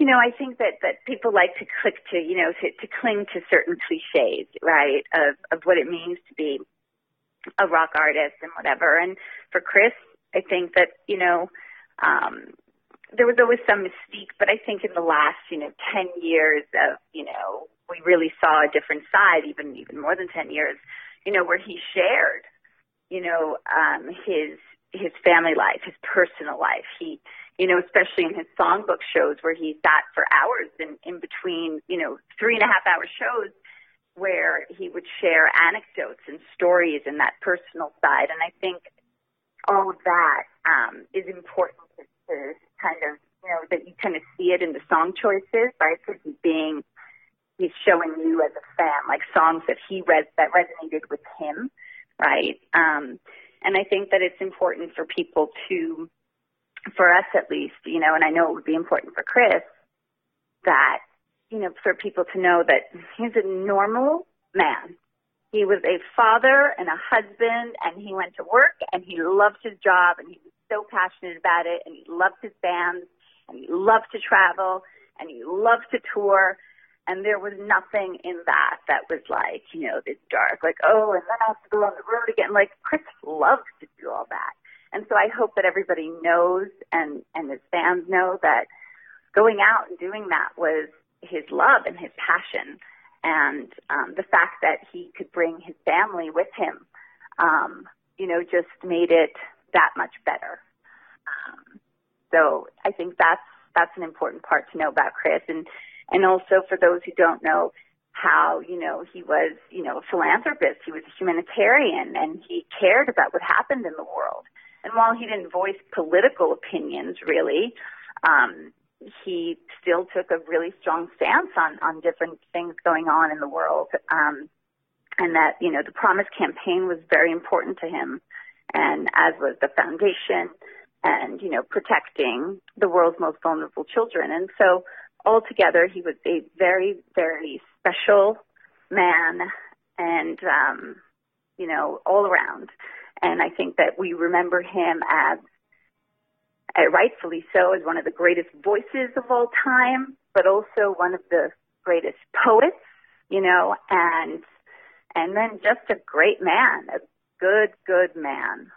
I think that people like to click to, to cling to certain cliches, right, of what it means to be a rock artist and whatever. And for Chris, I think that, there was always some mystique, but I think in the last, 10 years of, we really saw a different side, even more than 10 years, where he shared, his family life, his personal life. He, especially in his songbook shows where he sat for hours in between, 3.5-hour shows where he would share anecdotes and stories and that personal side. And I think all of that is important to kind of, that you kind of see it in the song choices, right? Because he's showing you as a fan, like songs that that resonated with him, right? And I think that it's important for people for us at least, and I know it would be important for Chris, that, for people to know that he's a normal man. He was a father and a husband, and he went to work, and he loved his job, and he was so passionate about it, and he loved his bands, and he loved to travel, and he loved to tour, and there was nothing in that was like, this dark, like, oh, and then I have to go on the road again. Like, Chris loves to do all that. And so I hope that everybody knows and his fans know that going out and doing that was his love and his passion. And the fact that he could bring his family with him, just made it that much better. So I think that's an important part to know about Chris. And also for those who don't know how, he was, a philanthropist. He was a humanitarian, and he cared about what happened in the world. And while he didn't voice political opinions, really, he still took a really strong stance on different things going on in the world. And that, the Promise campaign was very important to him, and as was the foundation and, protecting the world's most vulnerable children. And so altogether, he was a very, very special man and, all around. And I think that we remember him as, rightfully so, as one of the greatest voices of all time, but also one of the greatest poets, and then just a great man, a good man.